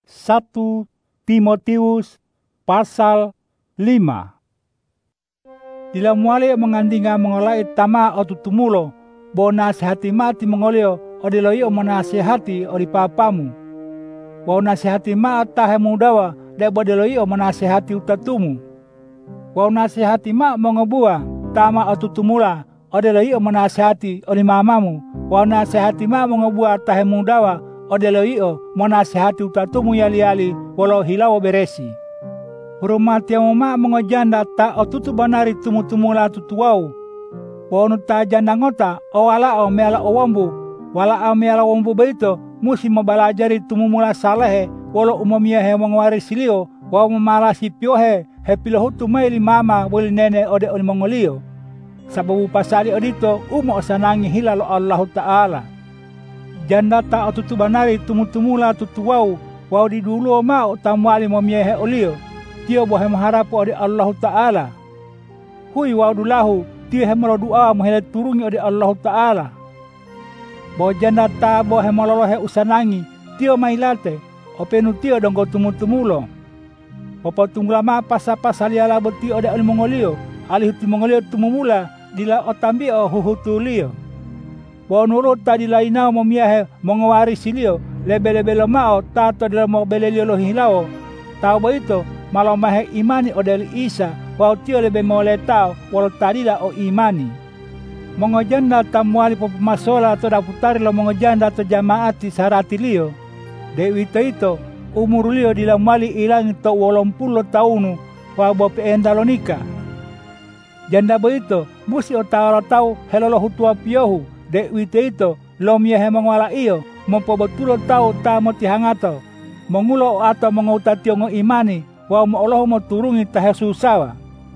1 Timotius pasal 5. Dila muali mengandinga mengolai tama o tutumulo, bo nasihati mati mengolio odiloi o menasihati odi papamu. Wau nasihati ma tahe mudawa de bodiloi o menasihati utatumu. Wau nasihati ma mengebua tama o tutumula odiloi o menasihati odi mamamu. Wau nasihati ma mengebua tahe mudawa odiloi o menasihati utatumu yali-yali walau hilau beresi. Hurumatiamu ma mengojanda ta o tutu banari tumu-tumula tutuau. Wau ta janda ngota o wala o meala o wambu. Wala o meala wambu beito musi membalajari tumumula salehe walau umamiahe mengwarisilio. Wau memalasi piohe he pilohutu maili mama wali nene ode oli mongolio. Sababu pasali odito umo osanangi hilalo Allah Ta'ala. Janda ta o tutu banari tumu-tumula tutuau. Wau di dulu o ma o tamuali mamiahe olio. Tio bohe maharapu odi Allah Ta'ala. Hui wau dulahu tio hemolo doa mohele turungi odi Allah Ta'ala. Bo janda ta bohe mololohe usanangi tio mailate openu tio donggo tumu-tumulo. Opo tunggulama pasa-pasa liala beti odi ali mongolio alihuti mongolio tumumula dila otambi o huhutulio. Bo nurut tadi lainao momiahe mongwarilio lebe-lebe lomao tato dila mo belelio lohilao. Tau beito malau mahe imani odeli Isa wau tio lebe mole tau walau tadila o imani. Mongojanda tamuali popemasola atau daputari lo mongojanda atau jamaati sarati lio. Dewi ito umur lio dila mali ilangi to 80 tahunu wau bope endalonika. Janda beito musi o tau helolo hutua piohu. Dewi ito lo miahe mongwala iyo mempobetulo tau tamoti hangato. Mengulo atau mengutatio ngo imani wau mo Allah mo turungi tahe susawa.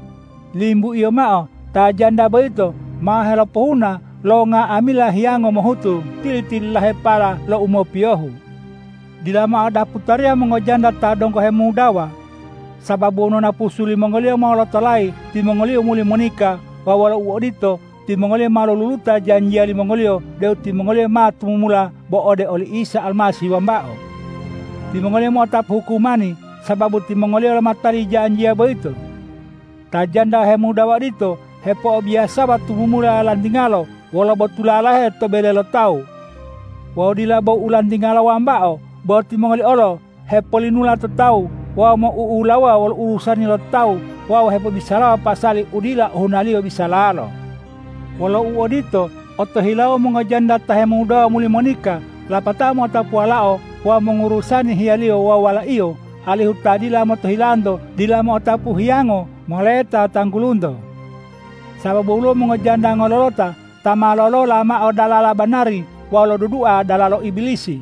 Limbu iyo mao ta janda beito mahelo pohuna lo nga amila hiango mohutu tili-tili lahe pala lo umo piohu. Dila mao daputaria mengojanda ta dongko he mudawa. Sababu nona pusuli mongolio mau lo tolai ti mongolio muli monika wawala uodito ti mongolio malo luluta janjiali mongolio deu ti mongolio ma tumumula bo ode oli Isa Almasi wambao. Ti mongolio mo tap hukumani sababu ti mongolio matari janjia beito. Ta janda he mudawa dito he po biasa batu mumula landingalo wala botulala he to belelo tau. Wau dila bau ulandingalo wambao bo ti mongolio olo he polinula to tau wau mo uulawa wal urusani lo tau wau he po bisalawa pasali udila hunalio bisalalo. Walau uodito oto hilao mongojanda tahe mudawa muli monika lapatamo tapualao wa mengurusani hialio wa wala iyo alihu tadila moto hilando dila mo tapu hiango moleta tanggulundo. Sababu ulo mengojanda ngololota tamalolo lama o dalala banari walo dudua dalalo ibilisi.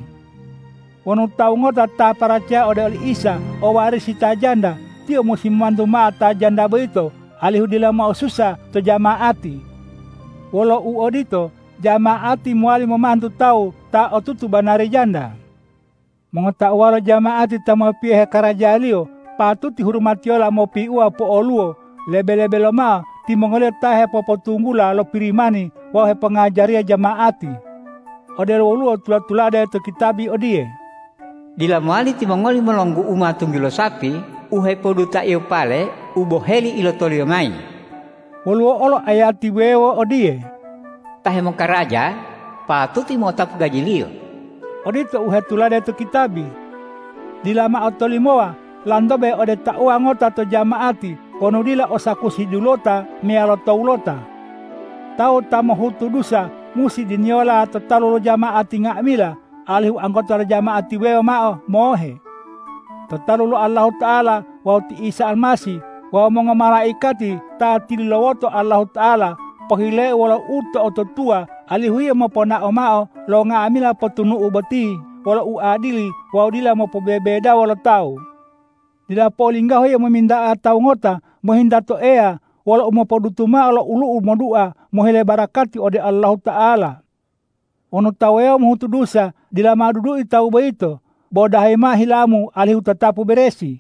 Wanu tau ngota ta paracia ode oli Isa o warisi tajanda tio musim mantu ma tajanda beito alihu dila mo susah to jamaati. Walau uodito jamaati muali memantu tau ta otutu banari janda. Mengotak wala jamaati tamo piehe karajalio patut dihormatiola mo piua po oluo lebe-lebe loma ti mongolio tahe popo tunggula lo pirimani wahe pengajaria jamaati. Odel oluo tula-tulada itu kitabi odie. Dila muali ti mongoli melonggu uma tunggilo sapi uhe poduta iyo pale uboheli ilo tolio mai. Waluo olo ayati wewo odie. Tahe mo karaja patut ti mo tap gajilio. Odito uhe tulada itu kitabi. Dilama otolimoa landobe ode taua ngota to jamaati ponudila osakusi dulota mealo taulota. Tau tamo hutu dusa musi diniola atau talulu jamaati ngakmila alihu anggota jamaati wewa mao mohe. Tatalulu Allah Ta'ala wau ti Isa Almasi wau mongo malaikati ta tililowoto Allah Ta'ala pahile walau uto oto tua alihu ia mopona omao lo ngamila potunu ubati walau uadili wau dila mopo bebeda walau tau. Dila polinggaho ia meminda atau ngota mohinda to ea walau mopo dutuma walau ulu modua mohele barakati ode Allah Ta'ala. Ono taweo muhutu dusa dila madudu itau beito bodahai ma hilamu alihu tatapu beresi.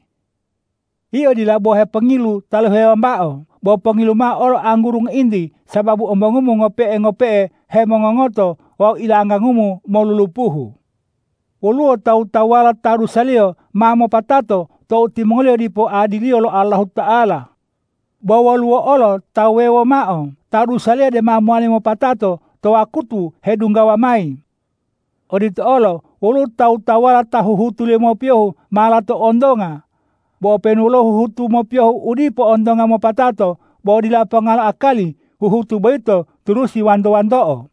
Iyo dila bohe pengilu talu hewa mbao. Bo pengilu ma olo anggurung indi sababu ombongumu ngope he mongongoto wau ilanggangumu mau lulupuhu. Woluo tau-tawala tarusalio mamo patato to timongolio dipo adilio lo Allah Ta'ala. Bawa luo olo tawewo mao tarusalio de mamuani mo patato to akutu hedunggawa mai. Odito olo wolu tau-tawala tahuhutu le mo piohu malato ondonga. Bo penulo huhutu mo piohu udipo ondonga mo patato bo dilapangala akali huhutu boito turusi wando-wandoo.